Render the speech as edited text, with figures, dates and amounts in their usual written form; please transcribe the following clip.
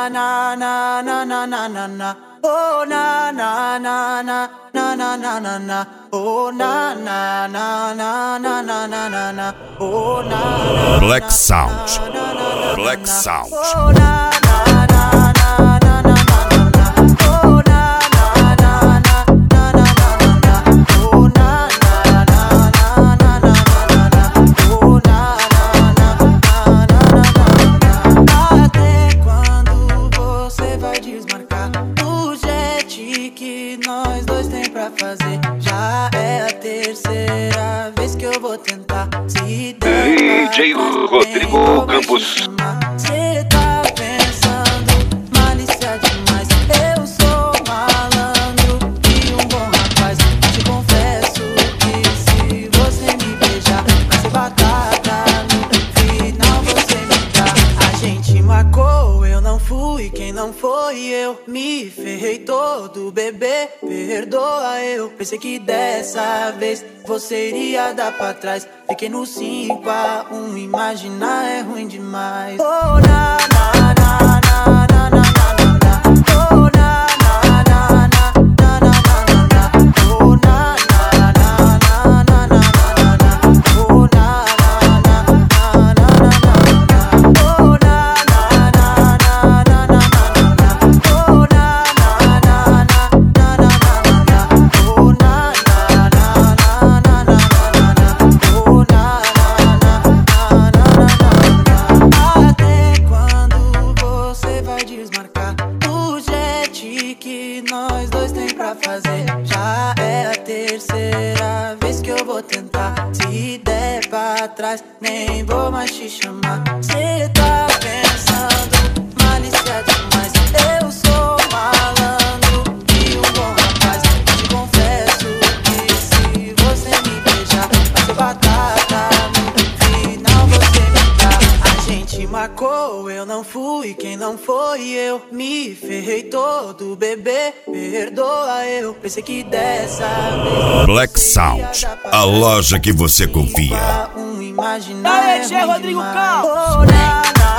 na na na na na na na. Oh na na na na na na na na na. Oh na na na na na na na na na. Oh na na. Black Sound. Black Sound. Oh na na na na na na na. Oh na na na na na na na. Oh na na na na na na na. Oh na na na na na na. Até quando você vai desmarcar o jet que nós dois tem pra fazer? Já é a terceira vez que eu vou tentar. Se der DJ Rodrigo Campos. cê tá pensando, malícia demais. Eu sou malandro e um bom rapaz. Te confesso que se você me beijar, vai ser batata. No final você me dá. A gente marcou, eu não fui. Quem não foi eu me ferrei todo, bebê. Perdoa, eu pensei que dessa vez você iria dar pra trás. Fiquei no 5-1, imaginar é ruim demais. Oh na na na na na na na na. Oh na na na na na na na na. Oh na na na na na na na. Oh na na na na na na. Oh na na na na na na na. Oh na na na na na na na. Oh na na na na na na. Até quando você vai desmarcar o jet que nós dois tem pra fazer? Já é a terceira vez que eu vou tentar. Se der pra trás, nem vou mais te chamar. Cê tá pensando, malícia demais. Eu sou malandro e um bom rapaz. Te confesso que se você me beijar, vai ser batata. No final você me dá. A gente marcou, eu não fui. Quem não foi eu me ferrei todo, bebê. Perdoa, eu pensei que dessa vez Black Sound, a loja que você confia. imaginar Aí, Rodrigo Campos. Oh, na, na.